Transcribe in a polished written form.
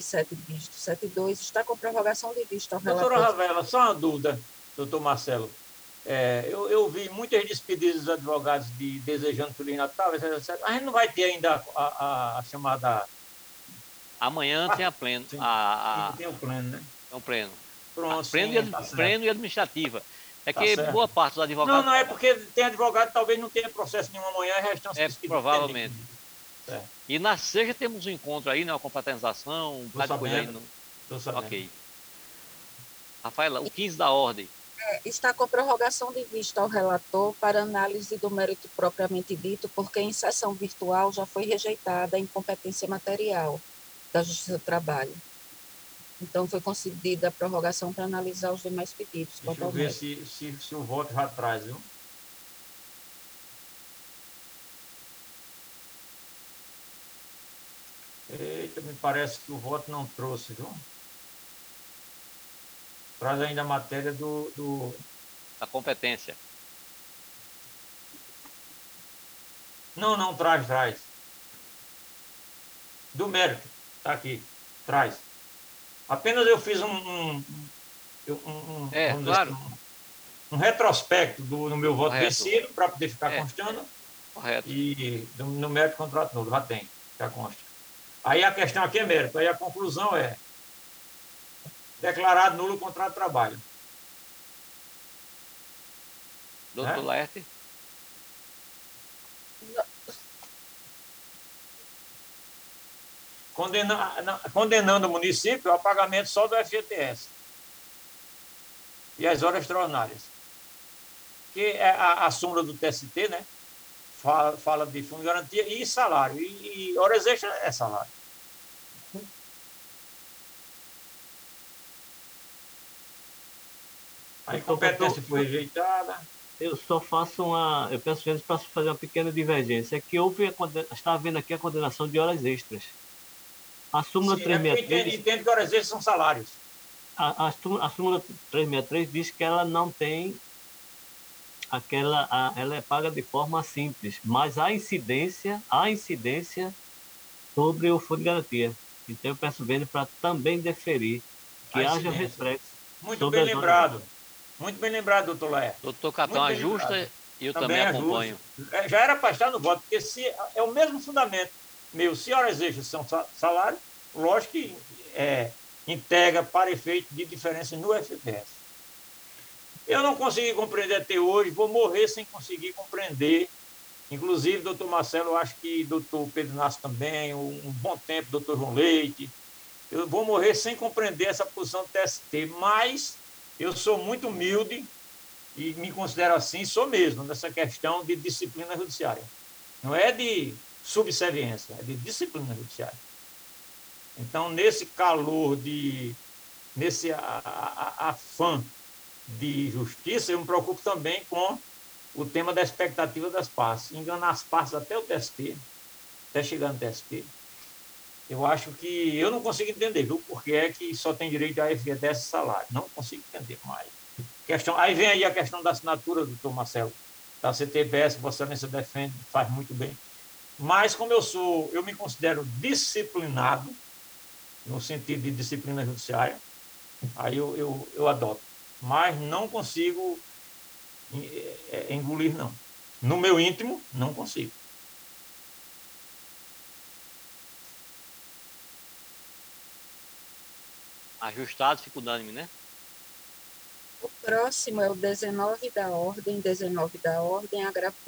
sete dígitos, 72, está com prorrogação de vista ao Doutora relator. Ravela, só uma dúvida, doutor Marcelo. Eu vi muitas despedidas dos advogados desejando Feliz Natal, etc. A gente não vai ter ainda a chamada. Amanhã tem a pleno. Sim, tem o pleno, né? É um pleno. Pronto, sim, tá certo. Pleno e administrativa. É Tá que certo. boa parte dos advogados. Não é porque tem advogado que talvez não tenha processo nenhum amanhã e restante se despedir. Provavelmente. Certo. E na sexta temos um encontro aí, né? Uma confraternização, um bocado de coisa aí. Tô sabendo. Ok. Rafaela, o 15 da ordem. Está com prorrogação de vista ao relator para análise do mérito propriamente dito, porque em sessão virtual já foi rejeitada a incompetência material da Justiça do Trabalho. Então, foi concedida a prorrogação para analisar os demais pedidos. Deixa eu ver se o voto já traz, viu? Eita, me parece que o voto não trouxe, viu? Traz ainda a matéria Da competência. Não, traz. Do mérito, tá aqui, traz. Apenas eu fiz Claro. Um retrospecto no meu voto Correto. vencido, para poder ficar constando. Correto. E no mérito contrato nulo, já tem, já consta. Aí a questão aqui é mérito, aí a conclusão é declarado nulo o contrato de trabalho. Doutor Laerte? Condenando o município ao pagamento só do FGTS e as horas extraordinárias. Que é a súmula do TST, né? Fala de fundo de garantia e salário. E horas extras é salário. A incompetência foi rejeitada. Eu só faço eu peço gente para fazer uma pequena divergência. É que está havendo aqui a condenação de horas extras. A súmula 363... Entendo que horas extras são salários. A súmula 363 diz que ela não tem ela é paga de forma simples, mas há incidência sobre o fundo de garantia. Então eu peço bem para também deferir que haja reflexo. Muito bem lembrado. Muito bem lembrado, doutor Laerte. Doutor Catão ajusta e eu também acompanho. Já era para estar no voto, porque se é o mesmo fundamento meu, se horas extras são salário, lógico que integra para efeito de diferença no FGTS. Eu não consegui compreender até hoje, vou morrer sem conseguir compreender. Inclusive, doutor Marcelo, eu acho que doutor Pedro Inácio também, um bom tempo, doutor João Leite. Eu vou morrer sem compreender essa posição do TST, mas eu sou muito humilde e me considero assim, sou mesmo, nessa questão de disciplina judiciária. Não é de subserviência, é de disciplina judiciária. Então, nesse calor, nesse afã de justiça, eu me preocupo também com o tema da expectativa das partes. Enganar as partes até o TST, até chegar no TST. Eu acho que eu não consigo entender, viu? Porque é que só tem direito a FGTS salário. Não consigo entender mais. Aí vem aí a questão da assinatura, doutor Marcelo, da CTBS, que Vossa Excelência defende, faz muito bem. Mas, como eu me considero disciplinado, no sentido de disciplina judiciária, aí eu adoto. Mas não consigo engolir, não. No meu íntimo, não consigo. Ajustado, fica unânime, né? O próximo é o 19 da ordem, agravo